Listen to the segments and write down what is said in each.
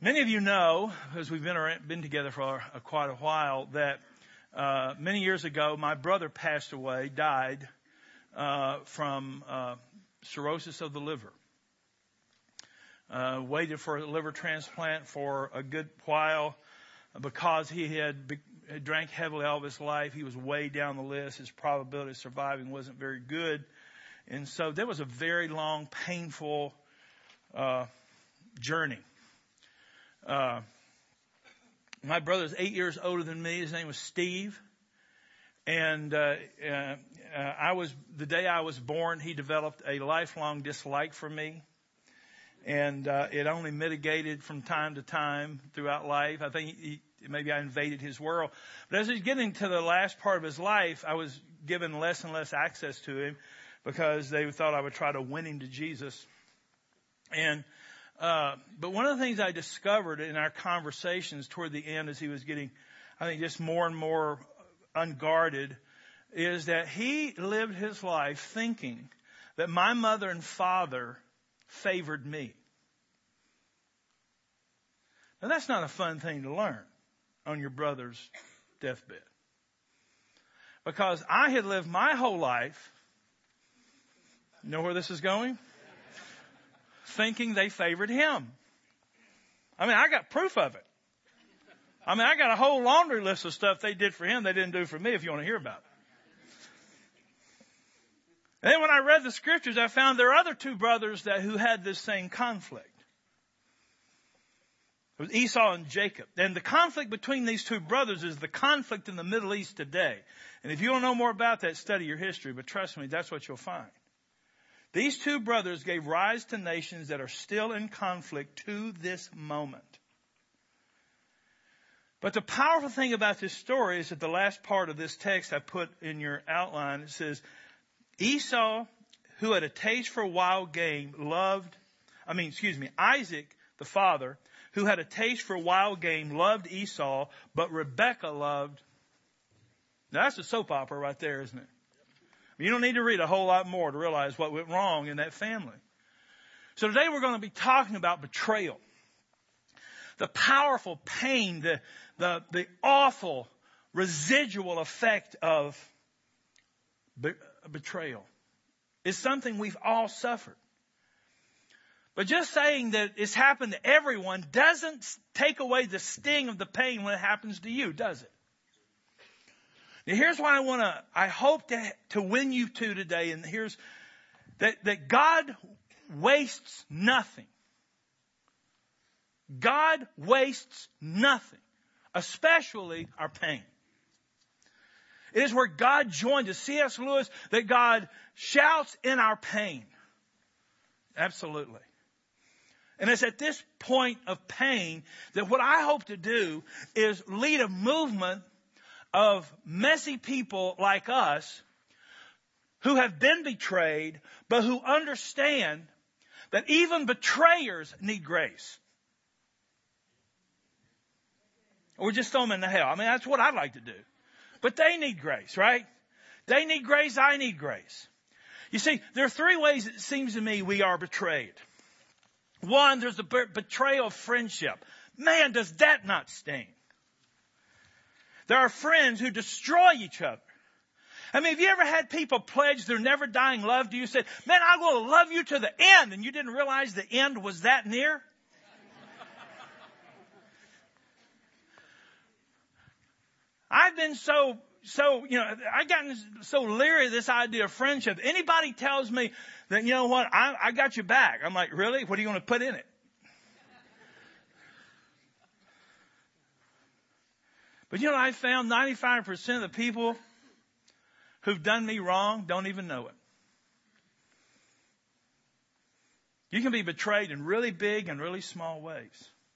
Many of you know, because we've been together for quite a while, that many years ago my brother passed away, died from cirrhosis of the liver. Waited for a liver transplant for a good while because he had drank heavily all of his life. He was way down the list. His probability of surviving wasn't very good. And so there was a very long, painful journey. My brother's 8 years older than me. His name was Steve. And the day I was born, he developed a lifelong dislike for me. And it only mitigated from time to time throughout life. I think maybe I invaded his world. But as he was getting to the last part of his life, I was given less and less access to him because they thought I would try to win him to Jesus. And but one of the things I discovered in our conversations toward the end as he was getting, I think, just more and more unguarded, is that he lived his life thinking that my mother and father favored me. Now, that's not a fun thing to learn on your brother's deathbed. Because I had lived my whole life, you know where this is going? Thinking they favored him. I mean, I got proof of it. I mean, I got a whole laundry list of stuff they did for him they didn't do for me, if you want to hear about it. And then when I read the scriptures, I found there are other two brothers who had this same conflict. It was Esau and Jacob. And the conflict between these two brothers is the conflict in the Middle East today. And if you want to know more about that, study your history. But trust me, that's what you'll find. These two brothers gave rise to nations that are still in conflict to this moment. But the powerful thing about this story is that the last part of this text I put in your outline, it says, Esau, who had a taste for wild game, Isaac, the father, who had a taste for wild game, loved Esau, but Rebekah loved. Now that's a soap opera right there, isn't it? You don't need to read a whole lot more to realize what went wrong in that family. So today we're going to be talking about betrayal. The powerful pain, the awful residual effect of betrayal is something we've all suffered. But just saying that it's happened to everyone doesn't take away the sting of the pain when it happens to you, does it? Now here's what I hope to win you to today, and here's that God wastes nothing. God wastes nothing, especially our pain. It is where God joins us. C.S. Lewis, that God shouts in our pain. Absolutely. And it's at this point of pain that what I hope to do is lead a movement of messy people like us who have been betrayed, but who understand that even betrayers need grace. Or just throw them into hell. I mean, that's what I'd like to do. But they need grace, right? They need grace. I need grace. You see, there are three ways it seems to me we are betrayed. One, there's the betrayal of friendship. Man, does that not sting? There are friends who destroy each other. I mean, have you ever had people pledge their never dying love to you? Say, man, I'm going to love you to the end. And you didn't realize the end was that near? I've been I've gotten so leery of this idea of friendship. Anybody tells me that, you know what, I got your back. I'm like, really? What are you going to put in it? But you know, I found 95% of the people who've done me wrong don't even know it. You can be betrayed in really big and really small ways.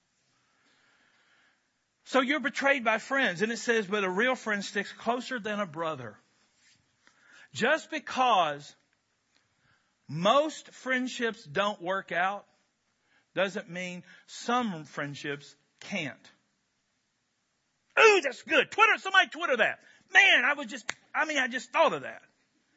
So you're betrayed by friends. And it says, but a real friend sticks closer than a brother. Just because most friendships don't work out doesn't mean some friendships can't. Ooh, that's good. Somebody Twitter that. Man, I just thought of that.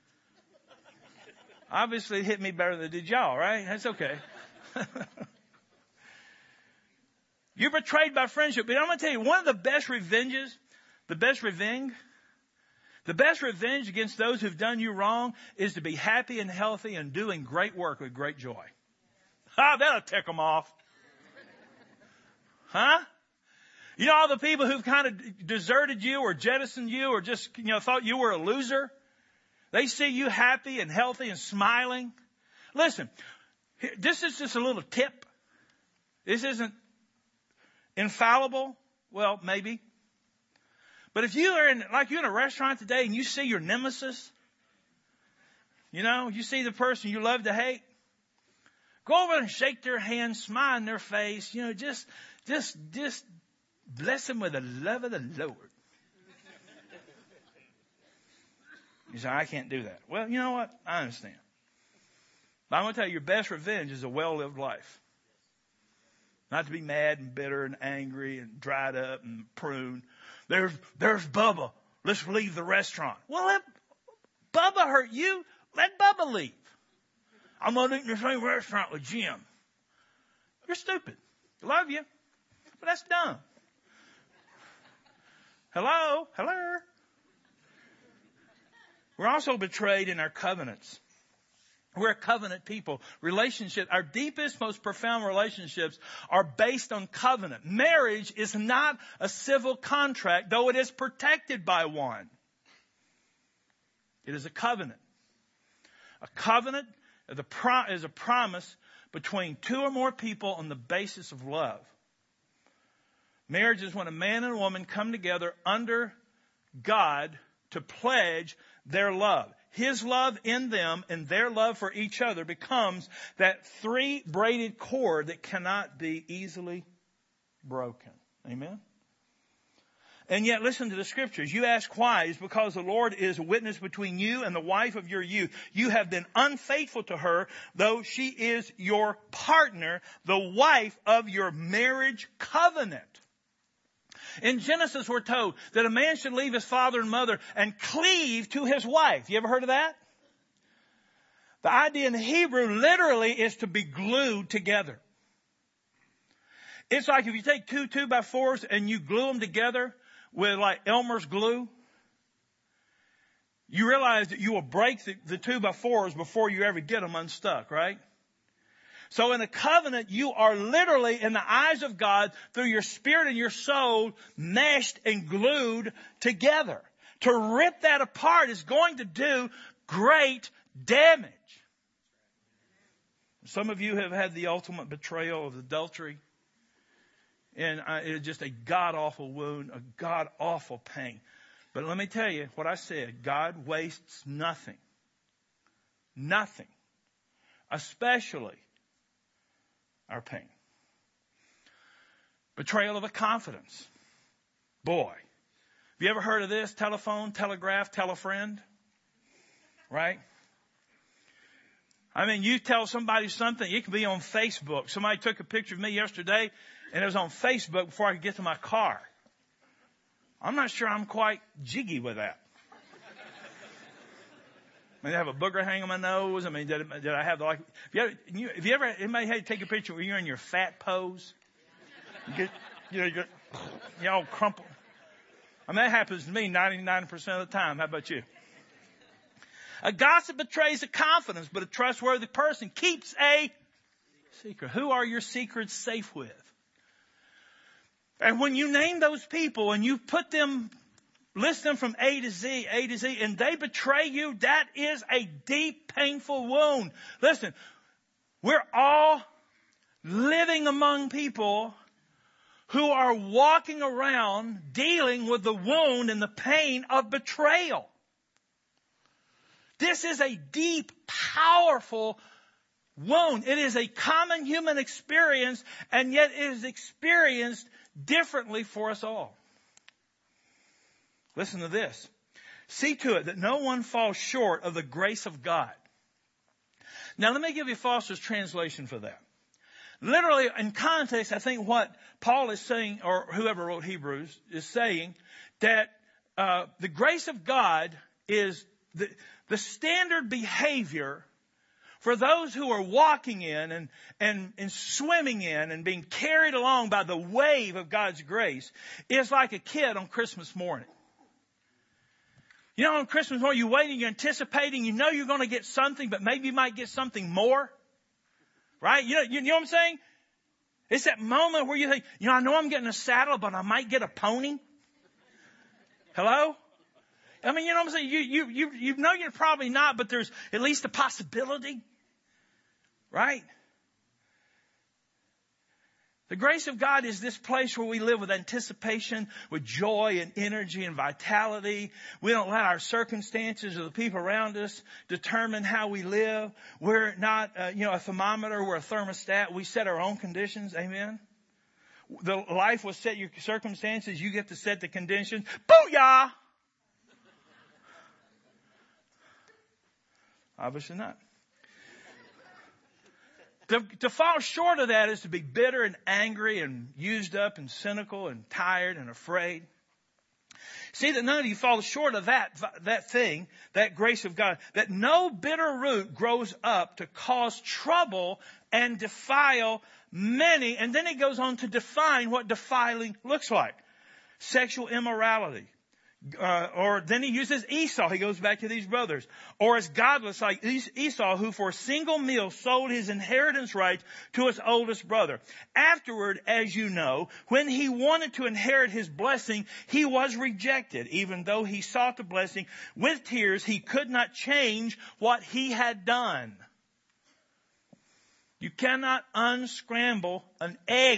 Obviously it hit me better than it did y'all, right? That's okay. You're betrayed by friendship. But I'm going to tell you, one of the best revenges, the best revenge against those who've done you wrong is to be happy and healthy and doing great work with great joy. That'll tick them off. Huh? You know all the people who've kind of deserted you or jettisoned you or just, thought you were a loser? They see you happy and healthy and smiling. Listen, this is just a little tip. This isn't infallible. Well, maybe. But if you're in a restaurant today and you see your nemesis, you see the person you love to hate, go over and shake their hand, smile in their face, just bless them with the love of the Lord. You say, I can't do that. Well, you know what? I understand. But I'm going to tell you, your best revenge is a well-lived life. Not to be mad and bitter and angry and dried up and pruned. There's Bubba. Let's leave the restaurant. Well, let Bubba hurt you. Let Bubba leave. I'm going to eat in the same restaurant with Jim. You're stupid. I love you. But that's dumb. Hello? We're also betrayed in our covenants. We're a covenant people. Our deepest, most profound relationships are based on covenant. Marriage is not a civil contract, though it is protected by one. It is a covenant. A covenant is a promise between two or more people on the basis of love. Marriage is when a man and a woman come together under God to pledge their love. His love in them and their love for each other becomes that three-braided cord that cannot be easily broken. Amen? And yet, listen to the scriptures. You ask why? It's because the Lord is a witness between you and the wife of your youth. You have been unfaithful to her, though she is your partner, the wife of your marriage covenant. In Genesis, we're told that a man should leave his father and mother and cleave to his wife. You ever heard of that? The idea in Hebrew literally is to be glued together. It's like if you take two 2x4s and you glue them together with like Elmer's glue, you realize that you will break the 2x4s before you ever get them unstuck, right? So in a covenant, you are literally, in the eyes of God, through your spirit and your soul, meshed and glued together. To rip that apart is going to do great damage. Some of you have had the ultimate betrayal of adultery. And it's just a God-awful wound, a God-awful pain. But let me tell you what I said. God wastes nothing. Nothing. Especially our pain. Betrayal of a confidence. Boy, have you ever heard of this? Telephone, telegraph, tell a friend. Right? I mean, you tell somebody something, it can be on Facebook. Somebody took a picture of me yesterday, and it was on Facebook before I could get to my car. I'm not sure I'm quite jiggy with that. I mean, I have a booger hanging on my nose. I mean, did I have the, like, have you ever, anybody had to take a picture where you're in your fat pose? You get all crumpled. I mean, that happens to me 99% of the time. How about you? A gossip betrays a confidence, but a trustworthy person keeps a secret. Who are your secrets safe with? And when you name those people and you put them, list them from A to Z, and they betray you, that is a deep, painful wound. Listen, we're all living among people who are walking around dealing with the wound and the pain of betrayal. This is a deep, powerful wound. It is a common human experience, and yet it is experienced differently for us all. Listen to this. See to it that no one falls short of the grace of God. Now, let me give you Foster's translation for that. Literally, in context, I think what Paul is saying, or whoever wrote Hebrews, is saying that the grace of God is the standard behavior for those who are walking in and swimming in and being carried along by the wave of God's grace is like a kid on Christmas morning. You know, on Christmas morning, you're waiting, you're anticipating, you know you're going to get something, but maybe you might get something more. Right? You know what I'm saying? It's that moment where you think, you know, I know I'm getting a saddle, but I might get a pony. Hello? I mean, you know what I'm saying? You know you're probably not, but there's at least a possibility. Right? The grace of God is this place where we live with anticipation, with joy and energy and vitality. We don't let our circumstances or the people around us determine how we live. We're not, a thermometer. We're a thermostat. We set our own conditions. Amen. The life will set your circumstances. You get to set the conditions. Booyah! Obviously not. To fall short of that is to be bitter and angry and used up and cynical and tired and afraid. See that none of you fall short of that thing, that grace of God, that no bitter root grows up to cause trouble and defile many. And then he goes on to define what defiling looks like. Sexual immorality. Or then he uses Esau. He goes back to these brothers. Or as godless like Esau, who for a single meal sold his inheritance rights to his oldest brother. Afterward, as you know, when he wanted to inherit his blessing, he was rejected. Even though he sought the blessing with tears, he could not change what he had done. You cannot unscramble an egg.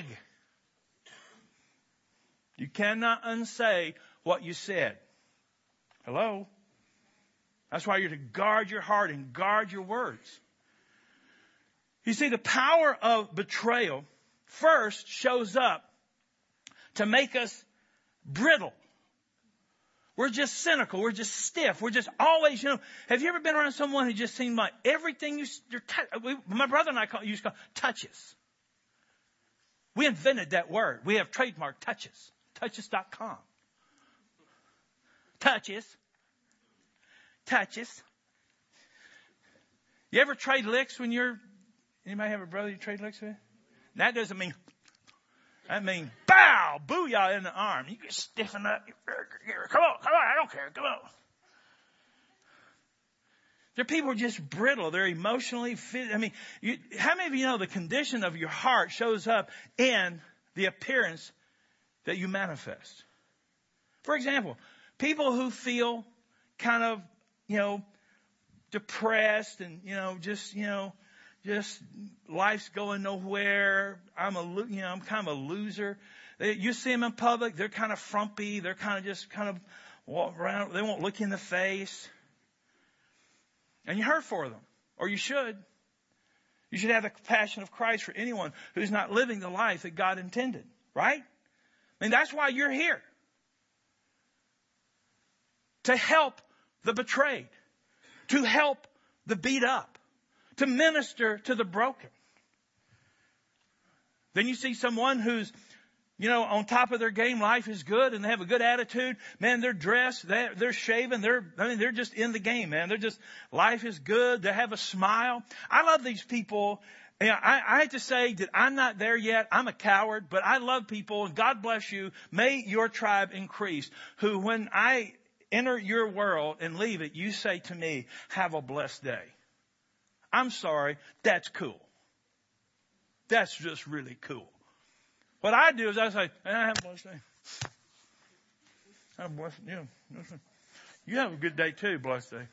You cannot unsay what you said. Hello? That's why you're to guard your heart and guard your words. You see, the power of betrayal first shows up to make us brittle. We're just cynical. We're just stiff. We're just always, have you ever been around someone who just seemed like everything my brother and I used to call touches. We invented that word. We have trademarked touches. Touches.com. Touches. You ever trade licks when anybody have a brother you trade licks with? That doesn't mean, that means bow, booyah in the arm. You get stiffen up. Come on, I don't care, come on. There are people who are just brittle. They're emotionally fit. How many of you know the condition of your heart shows up in the appearance that you manifest? For example, people who feel kind of, depressed and, just life's going nowhere. I'm kind of a loser. You see them in public, they're kind of frumpy. They're kind of walk around. They won't look you in the face. And you hurt for them, or you should. You should have the compassion of Christ for anyone who's not living the life that God intended, right? That's why you're here. To help the betrayed. To help the beat up. To minister to the broken. Then you see someone who's, on top of their game, life is good, and they have a good attitude. Man, they're dressed, they're shaven, they're just in the game, man. Life is good, they have a smile. I love these people. I hate to say that I'm not there yet. I'm a coward, but I love people, and God bless you. May your tribe increase. Who, when I enter your world and leave it, you say to me, have a blessed day. I'm sorry, that's cool. That's just really cool. What I do is I say, have a blessed day. Have a blessed day. Yeah. You have a good day too, blessed day.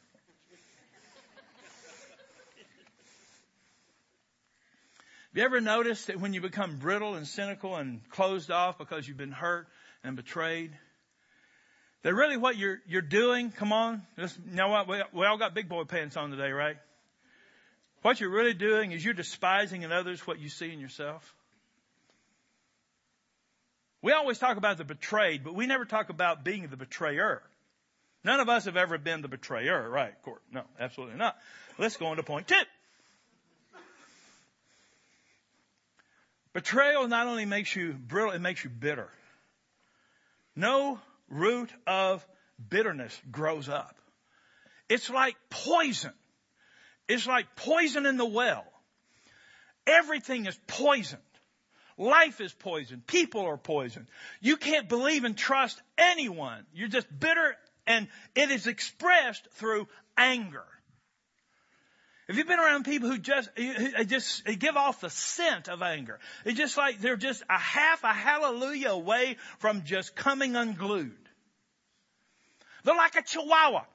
Have you ever noticed that when you become brittle and cynical and closed off because you've been hurt and betrayed, that really what you're doing, come on, you know what, we all got big boy pants on today, right? What you're really doing is you're despising in others what you see in yourself. We always talk about the betrayed, but we never talk about being the betrayer. None of us have ever been the betrayer, right, Court? No, absolutely not. Let's go on to point 2. Betrayal not only makes you brittle, it makes you bitter. No root of bitterness grows up. It's like poison. is like poison in the well. Everything is poisoned. Life is poisoned. People are poisoned. You can't believe and trust anyone. You're just bitter, and it is expressed through anger. If you've been around people who just give off the scent of anger, it's just like they're just a half a hallelujah away from just coming unglued. They're like a chihuahua.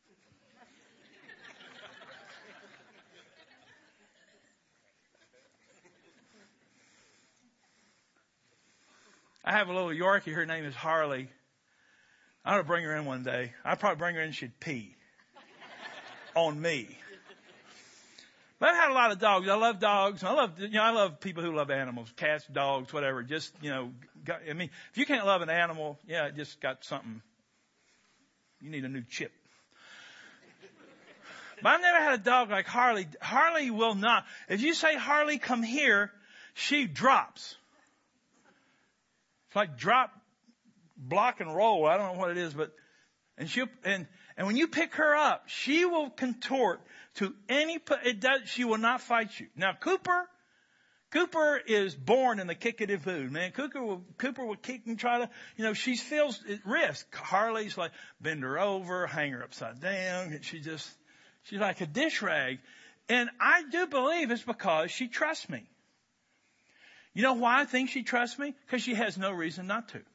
I have a little Yorkie. Her name is Harley. I ought to bring her in one day. I'd probably bring her in and she'd pee on me. But I've had a lot of dogs. I love dogs. I love people who love animals, cats, dogs, whatever. Just, if you can't love an animal, it just got something. You need a new chip. But I've never had a dog like Harley. Harley will not. If you say, Harley, come here, she drops. It's like drop, block, and roll. I don't know what it is, and when you pick her up, she will contort to she will not fight you. Now, Cooper is born in the kick-a-doo-boo, man. Cooper will kick and try to, she feels at risk. Harley's like, bend her over, hang her upside down. She's like a dish rag. And I do believe it's because she trusts me. You know why I think she trusts me? Because she has no reason not to.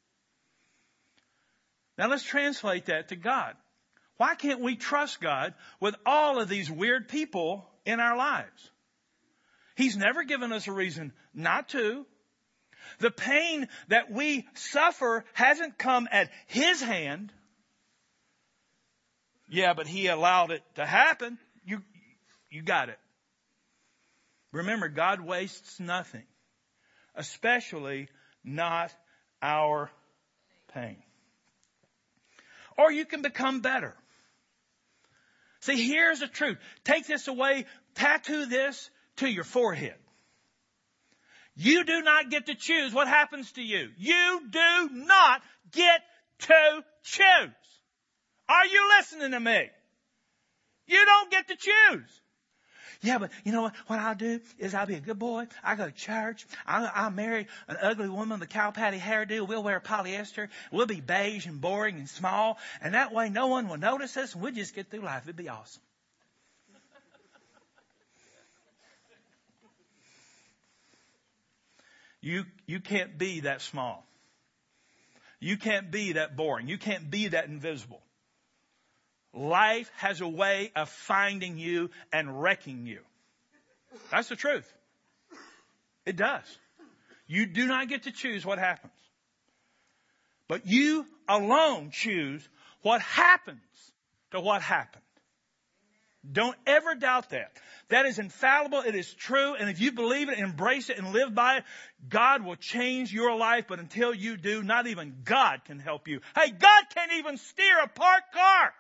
Now let's translate that to God. Why can't we trust God with all of these weird people in our lives? He's never given us a reason not to. The pain that we suffer hasn't come at His hand. Yeah, but He allowed it to happen. You got it. Remember, God wastes nothing. Especially not our pain. Or you can become better. See, here's the truth. Take this away, tattoo this to your forehead. You do not get to choose what happens to you. You do not get to choose. Are you listening to me? You don't get to choose. Yeah, but you know what I'll do is I'll be a good boy. I'll go to church. I'll marry an ugly woman with a cow patty hairdo. We'll wear polyester. We'll be beige and boring and small. And that way no one will notice us and we'll just get through life. It'd be awesome. You can't be that small. You can't be that boring. You can't be that invisible. Life has a way of finding you and wrecking you. That's the truth. It does. You do not get to choose what happens. But you alone choose what happens to what happened. Don't ever doubt that. That is infallible. It is true. And if you believe it, embrace it, and live by it, God will change your life. But until you do, not even God can help you. Hey, God can't even steer a parked car.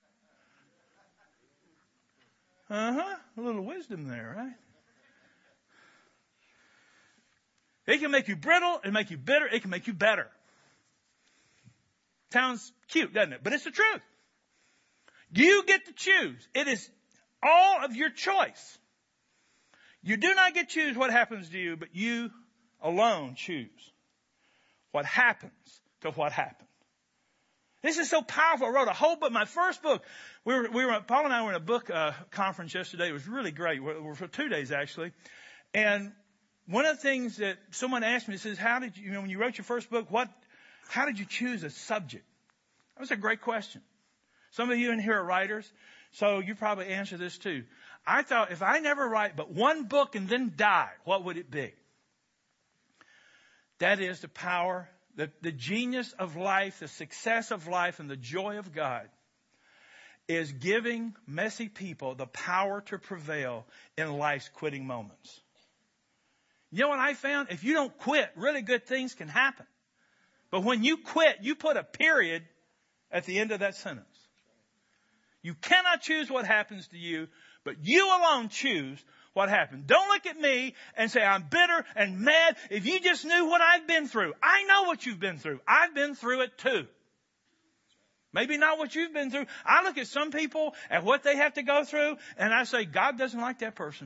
A little wisdom there, right? It can make you brittle. It can make you bitter. It can make you better. Sounds cute, doesn't it? But it's the truth. You get to choose. It is all of your choice. You do not get to choose what happens to you, but you alone choose what happens to what happened. This is so powerful. I wrote a whole book. My first book, Paul and I were in a book conference yesterday. It was really great. We were for 2 days, actually. And one of the things that someone asked me, says, how did you, when you wrote your first book, how did you choose a subject? That was a great question. Some of you in here are writers, so you probably answer this too. I thought, if I never write but one book and then die, what would it be? That is the power, the genius of life, the success of life, and the joy of God is giving messy people the power to prevail in life's quitting moments. You know what I found? If you don't quit, really good things can happen. But when you quit, you put a period at the end of that sentence. You cannot choose what happens to you, but you alone choose what happened. Don't look at me and say, I'm bitter and mad. If you just knew what I've been through. I know what you've been through. I've been through it too. Maybe not what you've been through. I look at some people and what they have to go through, and I say, God doesn't like that person.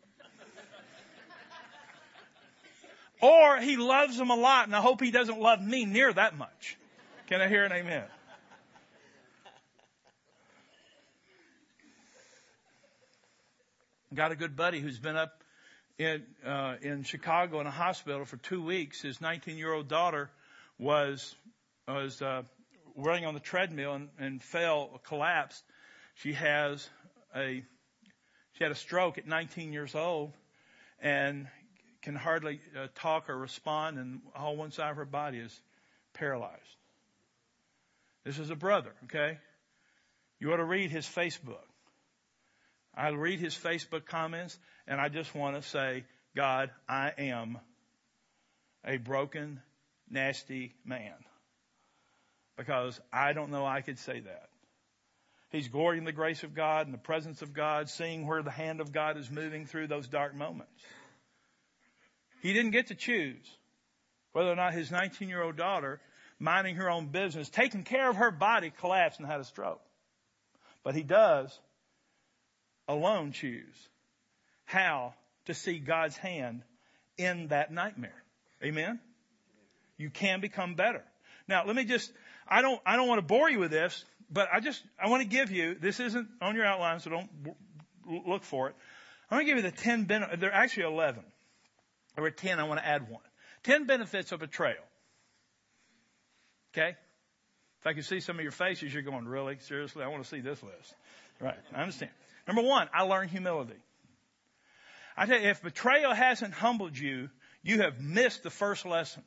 Or He loves them a lot, and I hope He doesn't love me near that much. Can I hear an amen? Got a good buddy who's been up in Chicago in a hospital for 2 weeks. His 19-year-old daughter was running on the treadmill and collapsed. She had a stroke at 19 years old and can hardly talk or respond, and all one side of her body is paralyzed. This is a brother, okay? You ought to read his Facebook. I read his Facebook comments, and I just want to say, God, I am a broken, nasty man. Because I don't know I could say that. He's glorying in the grace of God and the presence of God, seeing where the hand of God is moving through those dark moments. He didn't get to choose whether or not his 19-year-old daughter, minding her own business, taking care of her body, collapsed and had a stroke. But he does alone choose how to see God's hand in that nightmare. Amen? You can become better. Now, let me just, I don't want to bore you with this, but I want to give you, this isn't on your outline, so don't look for it. I want to give you the 10 benefits. There are actually 11. There were 10. I want to add one. 10 benefits of betrayal. Okay? If I can see some of your faces, you're going, really? Seriously? I want to see this list. Right. I understand. Number 1, I learned humility. I tell you, if betrayal hasn't humbled you, you have missed the first lesson.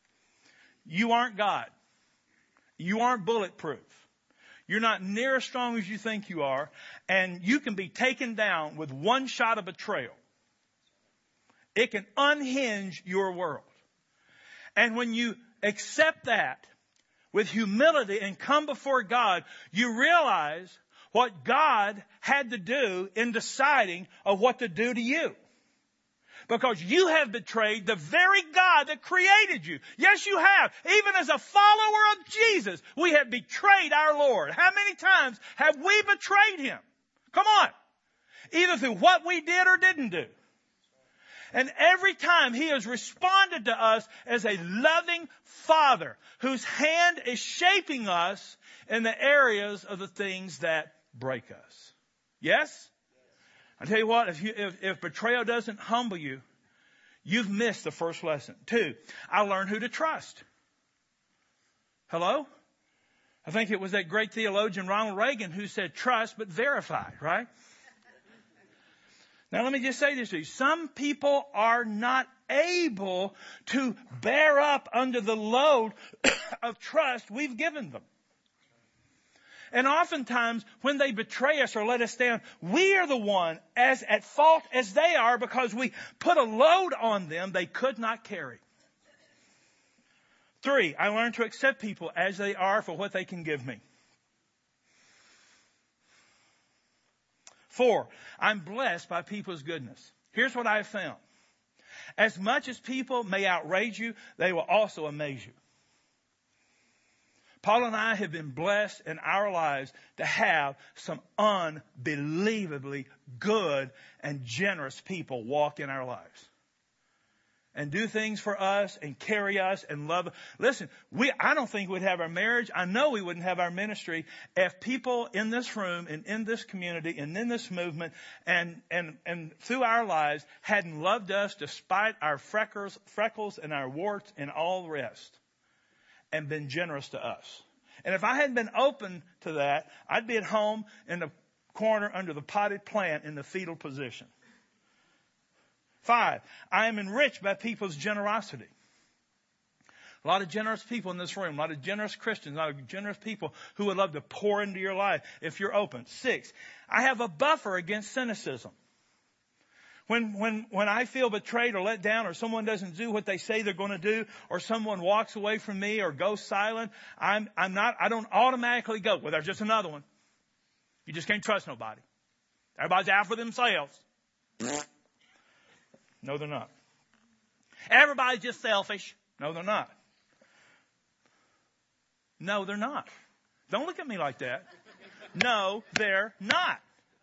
You aren't God. You aren't bulletproof. You're not near as strong as you think you are, and you can be taken down with one shot of betrayal. It can unhinge your world. And when you accept that with humility and come before God, you realize what God had to do in deciding of what to do to you. Because you have betrayed the very God that created you. Yes, you have. Even as a follower of Jesus, we have betrayed our Lord. How many times have we betrayed Him? Come on. Either through what we did or didn't do. And every time He has responded to us as a loving Father whose hand is shaping us in the areas of the things that break us. Yes? I tell you what, if betrayal doesn't humble you, you've missed the first lesson. 2, I learned who to trust. Hello? I think it was that great theologian Ronald Reagan who said, trust but verify, right? Now let me just say this to you. Some people are not able to bear up under the load of trust we've given them. And oftentimes, when they betray us or let us down, we are the one as at fault as they are because we put a load on them they could not carry. 3, I learned to accept people as they are for what they can give me. 4, I'm blessed by people's goodness. Here's what I have found. As much as people may outrage you, they will also amaze you. Paul and I have been blessed in our lives to have some unbelievably good and generous people walk in our lives. And do things for us and carry us and love. Listen, I don't think we'd have our marriage. I know we wouldn't have our ministry if people in this room and in this community and in this movement and through our lives hadn't loved us despite our freckles and our warts and all the rest. And been generous to us. And if I hadn't been open to that, I'd be at home in the corner under the potted plant in the fetal position. 5, I am enriched by people's generosity. A lot of generous people in this room, a lot of generous Christians, a lot of generous people who would love to pour into your life if you're open. 6, I have a buffer against cynicism. When I feel betrayed or let down or someone doesn't do what they say they're going to do or someone walks away from me or goes silent, I don't automatically go, well, there's just another one. You just can't trust nobody. Everybody's out for themselves. No, they're not. Everybody's just selfish. No, they're not. No, they're not. Don't look at me like that. No, they're not.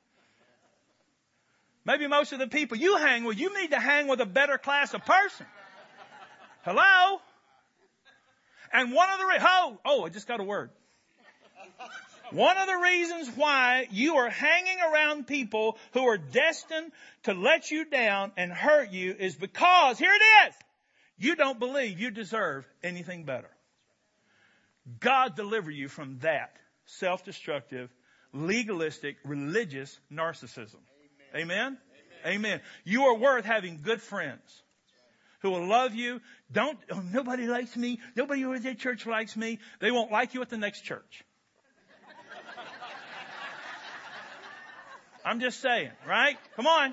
Maybe most of the people you hang with, you need to hang with a better class of person. Hello? And one of the, I just got a word. One of the reasons why you are hanging around people who are destined to let you down and hurt you is because, here it is, you don't believe you deserve anything better. God deliver you from that self-destructive, legalistic, religious narcissism. Amen? Amen. You are worth having good friends who will love you. Nobody likes me. Nobody who is at church likes me. They won't like you at the next church. I'm just saying, right? Come on.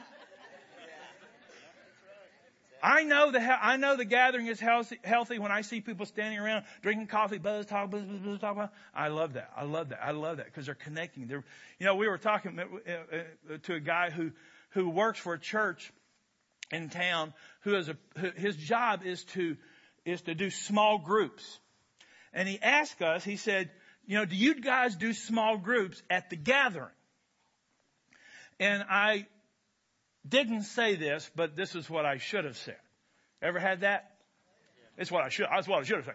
I know the gathering is healthy when I see people standing around drinking coffee, buzz, talk. I love that. I love that because they're connecting. We were talking to a guy who works for a church in town his job is to do small groups. And he asked us, he said, do you guys do small groups at the gathering? And I didn't say this, but this is what I should have said. Ever had that? That's what I should have said.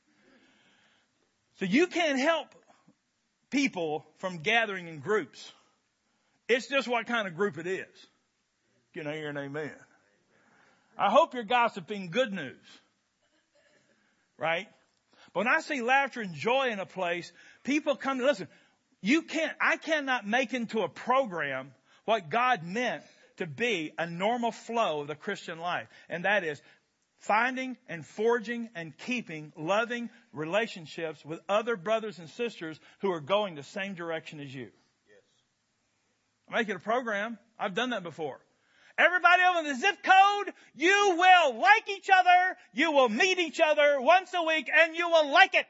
So you can't help people from gathering in groups. It's just what kind of group it is. Can I hear an amen? I hope you're gossiping good news. Right? But when I see laughter and joy in a place, people come to listen. I cannot make into a program what God meant to be a normal flow of the Christian life. And that is finding and forging and keeping loving relationships with other brothers and sisters who are going the same direction as you. Yes. Make it a program. I've done that before. Everybody over the zip code, you will like each other. You will meet each other once a week and you will like it.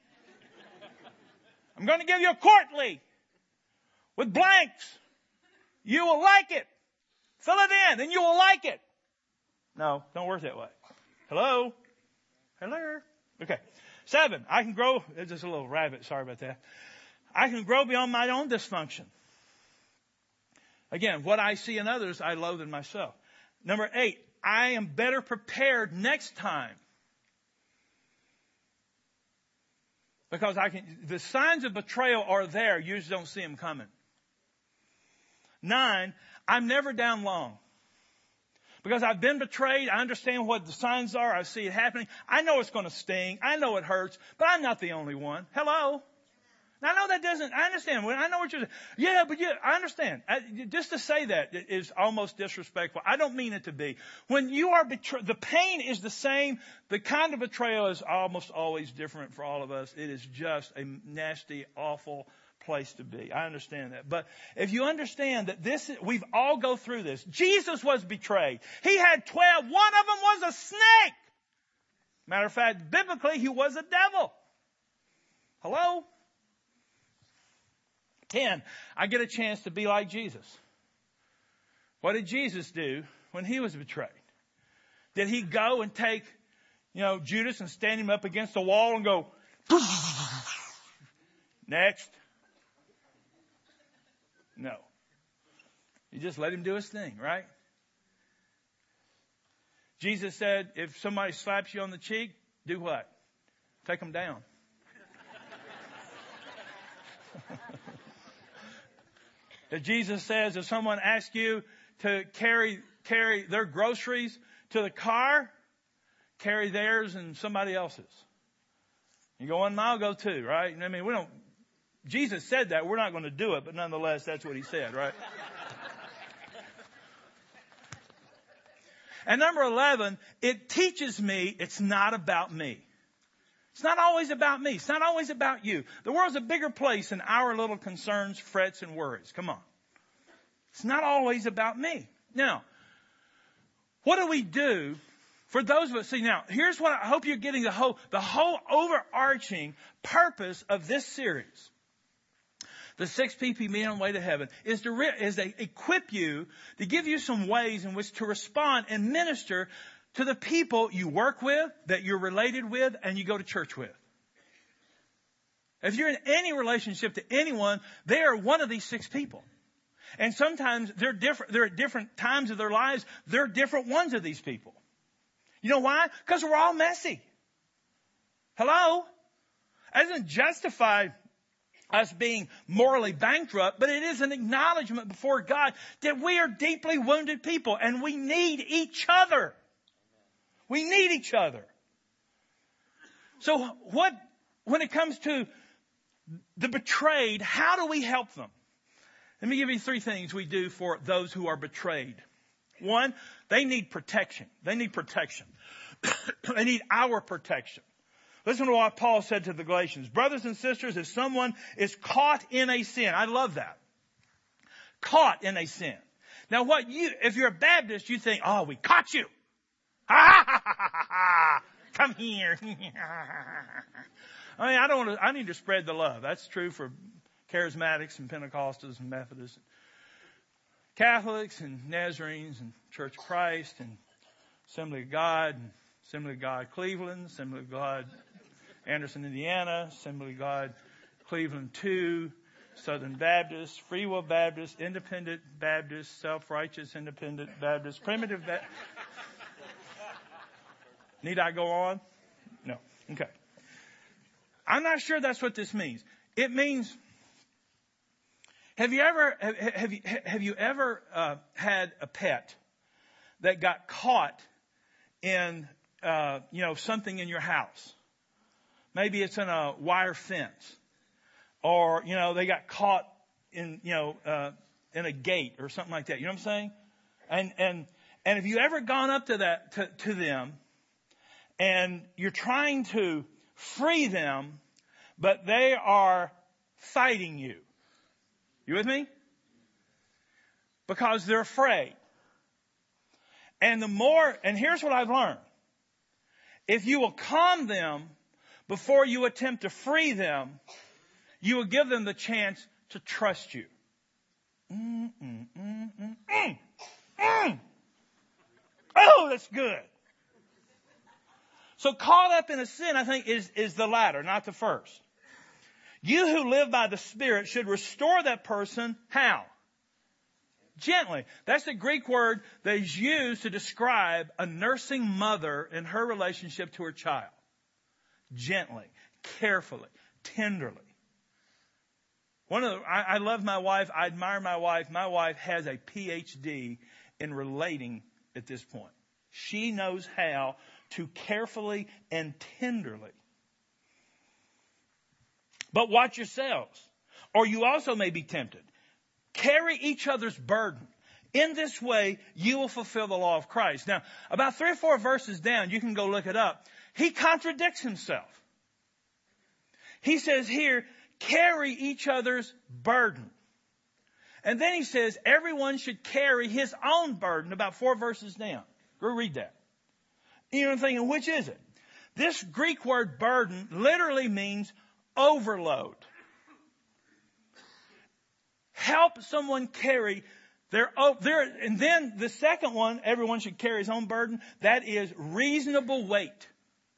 I'm going to give you a quarterly with blanks. You will like it. Fill it in and you will like it. No, don't work that way. Hello? Hello? Okay. 7, I can grow. It's just a little rabbit. Sorry about that. I can grow beyond my own dysfunction. Again, what I see in others, I loathe in myself. Number 8, I am better prepared next time. Because the signs of betrayal are there. You just don't see them coming. 9, I'm never down long. Because I've been betrayed. I understand what the signs are. I see it happening. I know it's going to sting. I know it hurts. But I'm not the only one. Hello? Now, I know that doesn't, I understand. I know what you're saying. Yeah, I understand. Just to say that is almost disrespectful. I don't mean it to be. When you are betrayed, the pain is the same. The kind of betrayal is almost always different for all of us. It is just a nasty, awful place to be. I understand that. But if you understand that we've all go through this. Jesus was betrayed. He had 12. One of them was a snake. Matter of fact, biblically, he was a devil. Hello? 10, I get a chance to be like Jesus. What did Jesus do when he was betrayed? Did he go and take, Judas and stand him up against the wall and go, next? No. You just let him do his thing, right? Jesus said, if somebody slaps you on the cheek, do what? Take them down. That Jesus says if someone asks you to carry their groceries to the car, carry theirs and somebody else's. You go 1 mile, go 2, right? I mean, Jesus said that. We're not going to do it, but nonetheless, that's what he said, right? And number 11, it teaches me it's not about me. It's not always about me. It's not always about you. The world's a bigger place than our little concerns, frets, and worries. Come on. It's not always about me. Now, what do we do for those of us? See, now, here's what I hope you're getting the whole overarching purpose of this series. The 6 PPM on the way to heaven is to equip you, to give you some ways in which to respond and minister to the people you work with, that you're related with, and you go to church with. If you're in any relationship to anyone, they are one of these 6 people. And sometimes they're different. They're at different times of their lives. They're different ones of these people. You know why? Because we're all messy. Hello? That doesn't justify us being morally bankrupt, but it is an acknowledgement before God that we are deeply wounded people and we need each other. We need each other. So when it comes to the betrayed, how do we help them? Let me give you 3 things we do for those who are betrayed. 1, they need protection. They need protection. They need our protection. Listen to what Paul said to the Galatians. Brothers and sisters, if someone is caught in a sin, I love that. Caught in a sin. Now if you're a Baptist, you think, oh, we caught you. Ha ha ha ha ha. Come here. I mean, I need to spread the love. That's true for Charismatics and Pentecostals and Methodists, Catholics and Nazarenes and Church of Christ and Assembly of God and Assembly of God Cleveland, Assembly of God Anderson, Indiana, Assembly of God Cleveland 2, Southern Baptist, Free Will Baptist, Independent Baptist, Self-Righteous Independent Baptist, Primitive Baptist. Need I go on? No. Okay. I'm not sure that's what this means. It means, have you ever had a pet that got caught in something in your house? Maybe it's in a wire fence, or they got caught in in a gate or something like that. You know what I'm saying? And have you ever gone up to them and you're trying to free them, but they are fighting you? You with me? Because they're afraid. And here's what I've learned. If you will calm them before you attempt to free them, you will give them the chance to trust you. Oh, that's good. So caught up in a sin, I think, is the latter, not the first. You who live by the Spirit should restore that person. How? Gently. That's the Greek word that is used to describe a nursing mother in her relationship to her child. Gently, carefully, tenderly. I love my wife. I admire my wife. My wife has a PhD in relating at this point. She knows how to carefully and tenderly. But watch yourselves, or you also may be tempted. Carry each other's burden. In this way, you will fulfill the law of Christ. Now, about 3 or 4 verses down, you can go look it up. He contradicts himself. He says here, carry each other's burden. And then he says, everyone should carry his own burden, about 4 verses down. Go read that. You know what I'm thinking, which is it? This Greek word burden literally means overload. Help someone carry and then the second one, everyone should carry his own burden. That is reasonable weight.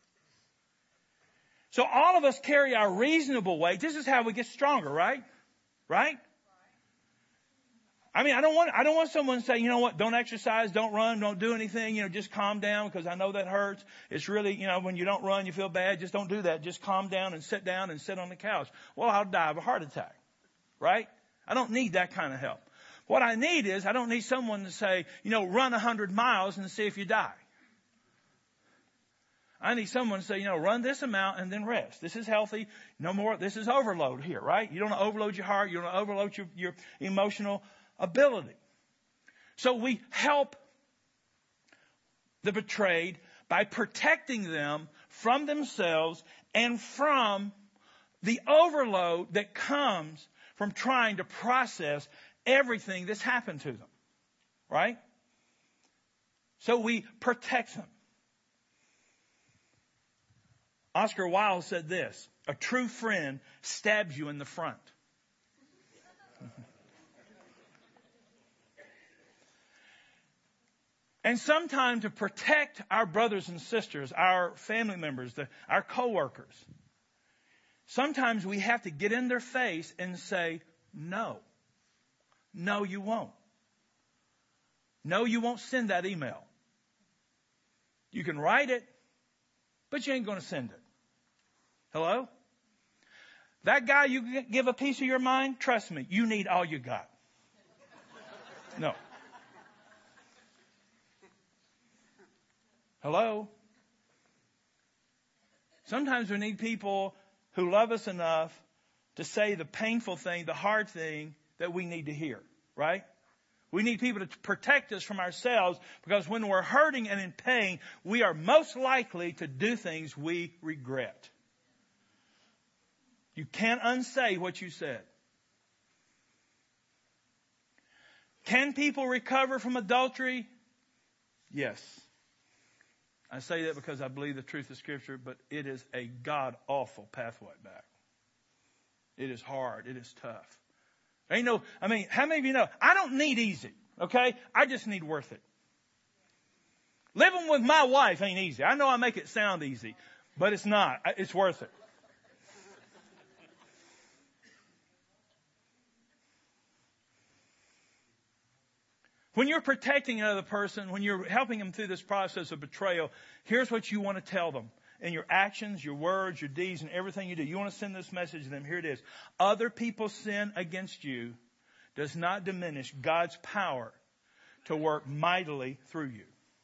So all of us carry our reasonable weight. This is how we get stronger, right? Right? I mean, I don't want someone to say, you know what, don't exercise, don't run, don't do anything, just calm down because I know that hurts. It's really, when you don't run, you feel bad. Just don't do that. Just calm down and sit on the couch. Well, I'll die of a heart attack, right? I don't need that kind of help. What I need is, I don't need someone to say, run 100 miles and see if you die. I need someone to say, run this amount and then rest. This is healthy. No more. This is overload here, right? You don't overload your heart. You don't overload your emotional ability. So we help the betrayed by protecting them from themselves and from the overload that comes from trying to process everything that's happened to them. Right? So we protect them. Oscar Wilde said this, a true friend stabs you in the front. And sometimes to protect our brothers and sisters, our family members, our coworkers, Sometimes we have to get in their face and say, no. No, you won't. No, you won't send that email. You can write it, but you ain't going to send it. Hello? That guy you give a piece of your mind, trust me, you need all you got. No. Hello? Sometimes we need people who love us enough to say the painful thing, the hard thing that we need to hear, right? We need people to protect us from ourselves, because when we're hurting and in pain, we are most likely to do things we regret. You can't unsay what you said. Can people recover from adultery? Yes. I say that because I believe the truth of Scripture, but it is a god-awful pathway back. It is hard. It is tough. How many of you know, I don't need easy, okay? I just need worth it. Living with my wife ain't easy. I know I make it sound easy, but it's not. It's worth it. When you're protecting another person, when you're helping them through this process of betrayal, here's what you want to tell them. In your actions, your words, your deeds, and everything you do. You want to send this message to them. Here it is. Other people's sin against you does not diminish God's power to work mightily through you.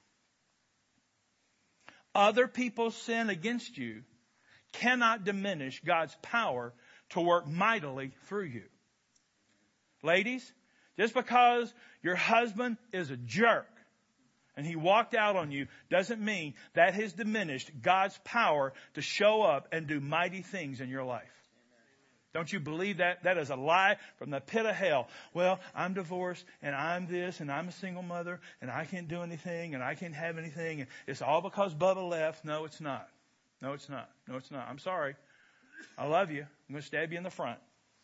Other people's sin against you cannot diminish God's power to work mightily through you. Ladies, just because your husband is a jerk and he walked out on you doesn't mean that has diminished God's power to show up and do mighty things in your life. Don't you believe that? That is a lie from the pit of hell. Well, I'm divorced and I'm this and I'm a single mother and I can't do anything and I can't have anything and it's all because Bubba left. No, it's not. No, it's not. No, it's not. I'm sorry. I love you. I'm going to stab you in the front.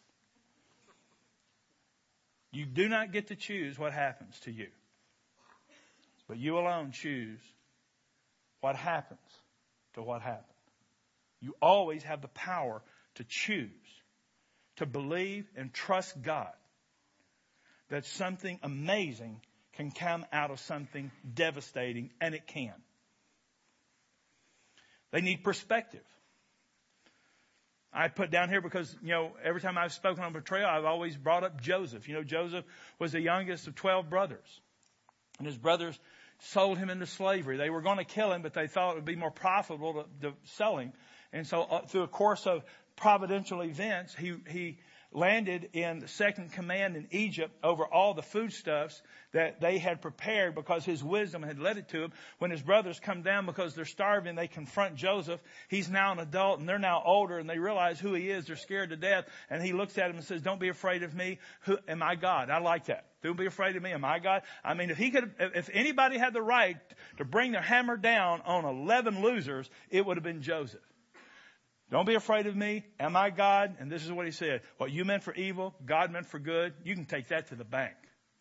You do not get to choose what happens to you. But you alone choose what happens to what happened. You always have the power to choose, to believe and trust God that something amazing can come out of something devastating, and it can. They need perspective. I put down here because, every time I've spoken on betrayal, I've always brought up Joseph. Joseph was the youngest of 12 brothers. And his brothers sold him into slavery. They were going to kill him, but they thought it would be more profitable to sell him. And so through a course of providential events, he landed in the second command in Egypt over all the foodstuffs that they had prepared because his wisdom had led it to him. When his brothers come down because they're starving, they confront Joseph. He's now an adult and they're now older and they realize who he is. They're scared to death. And he looks at him and says, "Don't be afraid of me. Who am I, God?" I like that. Don't be afraid of me. Am I God? I mean, if anybody had the right to bring their hammer down on 11 losers, it would have been Joseph. Don't be afraid of me. Am I God? And this is what he said. What you meant for evil, God meant for good. You can take that to the bank.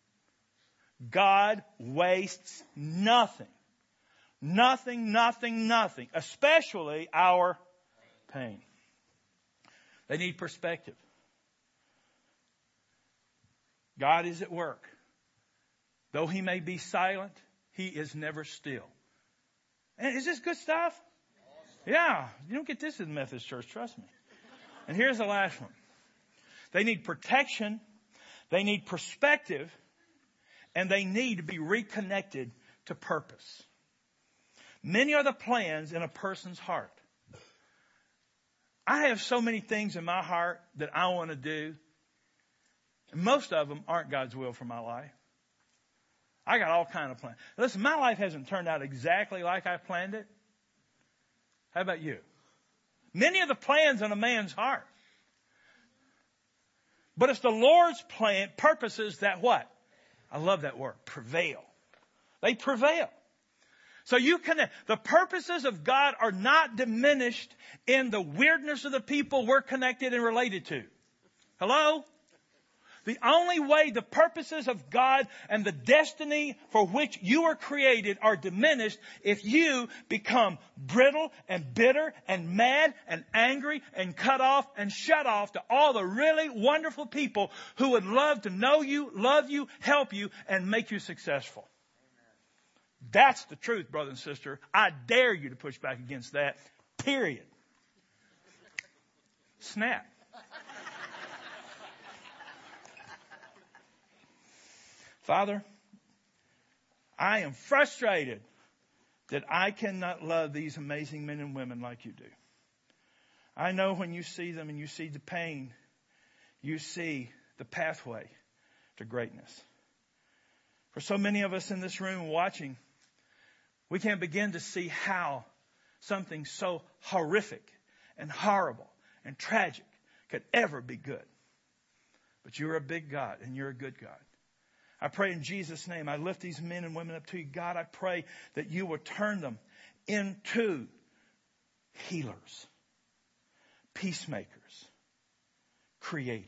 God wastes nothing. Nothing, nothing, nothing. Especially our pain. They need perspective. God is at work. Though he may be silent, he is never still. And is this good stuff? Yeah, you don't get this in the Methodist Church, trust me. And here's the last one. They need protection, they need perspective, and they need to be reconnected to purpose. Many are the plans in a person's heart. I have so many things in my heart that I want to do. And most of them aren't God's will for my life. I got all kinds of plans. Listen, my life hasn't turned out exactly like I planned it. How about you? Many of the plans in a man's heart. But it's the Lord's plan, purposes that what? I love that word, prevail. They prevail. So the purposes of God are not diminished in the weirdness of the people we're connected and related to. Hello? The only way the purposes of God and the destiny for which you are created are diminished if you become brittle and bitter and mad and angry and cut off and shut off to all the really wonderful people who would love to know you, love you, help you, and make you successful. That's the truth, brother and sister. I dare you to push back against that. Period. Snap. Father, I am frustrated that I cannot love these amazing men and women like you do. I know when you see them and you see the pain, you see the pathway to greatness. For so many of us in this room watching, we can't begin to see how something so horrific and horrible and tragic could ever be good. But you're a big God and you're a good God. I pray in Jesus' name, I lift these men and women up to you. God, I pray that you will turn them into healers, peacemakers, creators.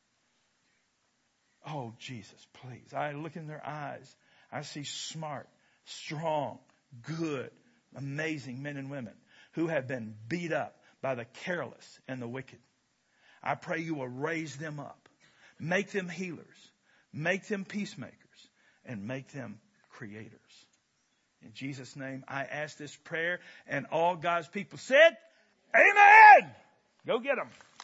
Oh, Jesus, please. I look in their eyes. I see smart, strong, good, amazing men and women who have been beat up by the careless and the wicked. I pray you will raise them up, make them healers, make them peacemakers, and make them creators. In Jesus' name, I ask this prayer, and all God's people said, Amen! Go get them.